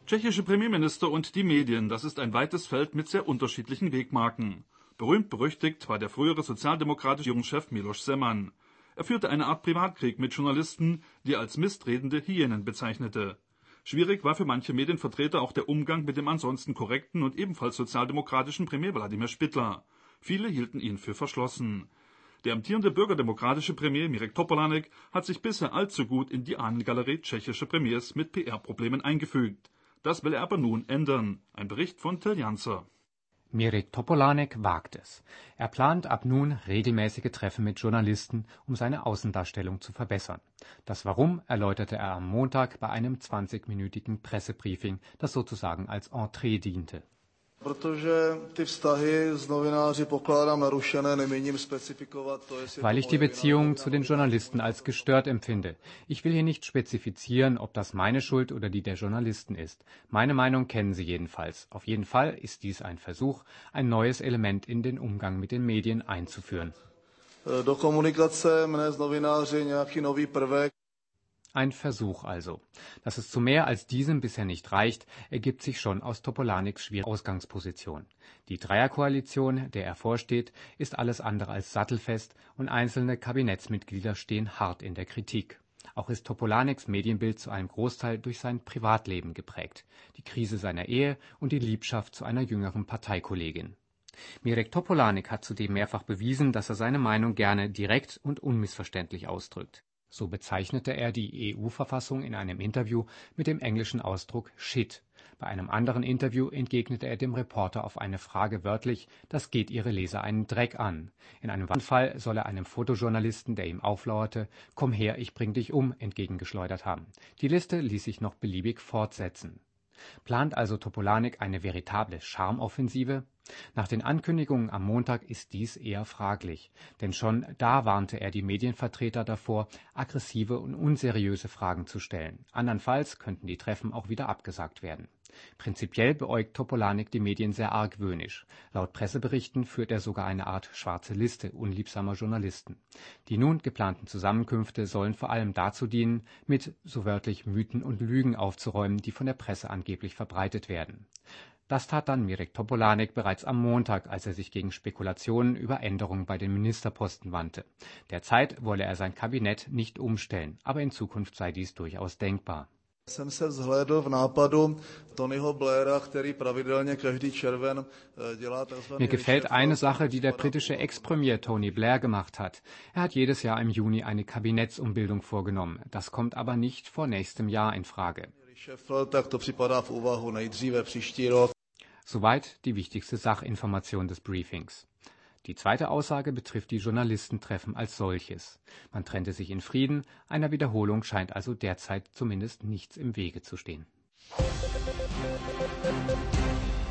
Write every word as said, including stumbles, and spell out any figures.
Tschechische Premierminister und die Medien, das ist ein weites Feld mit sehr unterschiedlichen Wegmarken. Berühmt berüchtigt war der frühere sozialdemokratische Regierungschef Miloš Zeman. Er führte eine Art Privatkrieg mit Journalisten, die er als mistredende Hyänen bezeichnete. Schwierig war für manche Medienvertreter auch der Umgang mit dem ansonsten korrekten und ebenfalls sozialdemokratischen Premier Wladimir Špidla. Viele hielten ihn für verschlossen. Der amtierende bürgerdemokratische Premier Mirek Topolánek hat sich bisher allzu gut in die Ahnengalerie tschechischer Premiers mit P R-Problemen eingefügt. Das will er aber nun ändern. Ein Bericht von Till Janzer. Mirek Topolánek wagt es. Er plant ab nun regelmäßige Treffen mit Journalisten, um seine Außendarstellung zu verbessern. Das Warum erläuterte er am Montag bei einem zwanzigminütigen Pressebriefing, das sozusagen als Entree diente. Weil ich die Beziehungen zu den Journalisten als gestört empfinde. Ich will hier nicht spezifizieren, ob das meine Schuld oder die der Journalisten ist. Meine Meinung kennen Sie jedenfalls. Auf jeden Fall ist dies ein Versuch, ein neues Element in den Umgang mit den Medien einzuführen. Do komunikace mne s novináři nějaký nový prvek. Ein Versuch also. Dass es zu mehr als diesem bisher nicht reicht, ergibt sich schon aus Topolániks schwieriger Ausgangsposition. Die Dreierkoalition, der er vorsteht, ist alles andere als sattelfest und einzelne Kabinettsmitglieder stehen hart in der Kritik. Auch ist Topolániks Medienbild zu einem Großteil durch sein Privatleben geprägt, die Krise seiner Ehe und die Liebschaft zu einer jüngeren Parteikollegin. Mirek Topolánek hat zudem mehrfach bewiesen, dass er seine Meinung gerne direkt und unmissverständlich ausdrückt. So bezeichnete er die E U-Verfassung in einem Interview mit dem englischen Ausdruck Shit. Bei einem anderen Interview entgegnete er dem Reporter auf eine Frage wörtlich, das geht Ihre Leser einen Dreck an. In einem Fall soll er einem Fotojournalisten, der ihm auflauerte, komm her, ich bring dich um, entgegengeschleudert haben. Die Liste ließ sich noch beliebig fortsetzen. Plant also Topolánek eine veritable Charmoffensive? Nach den Ankündigungen am Montag ist dies eher fraglich, denn schon da warnte er die Medienvertreter davor, aggressive und unseriöse Fragen zu stellen. Andernfalls könnten die Treffen auch wieder abgesagt werden. Prinzipiell beäugt Topolánek die Medien sehr argwöhnisch. Laut Presseberichten führt er sogar eine Art schwarze Liste unliebsamer Journalisten. Die nun geplanten Zusammenkünfte sollen vor allem dazu dienen, mit so wörtlich Mythen und Lügen aufzuräumen, die von der Presse angeblich verbreitet werden. Das tat dann Mirek Topolánek bereits am Montag, als er sich gegen Spekulationen über Änderungen bei den Ministerposten wandte. Derzeit wolle er sein Kabinett nicht umstellen, aber in Zukunft sei dies durchaus denkbar. Jsem se vzhlédl v nápadu Tonyho Blaira, který pravidelně každý červen dělá tzv. Mir gefällt eine Sache, die der britische Ex-Premier Tony Blair gemacht hat. Er hat jedes Jahr im Juni eine Kabinettsumbildung vorgenommen. Das kommt aber nicht vor nächstem Jahr in Frage. Tak to připadá v úvahu nejdříve příští rok. Soweit die wichtigste Sachinformation des Briefings. Die zweite Aussage betrifft die Journalistentreffen als solches. Man trennte sich in Frieden, einer Wiederholung scheint also derzeit zumindest nichts im Wege zu stehen.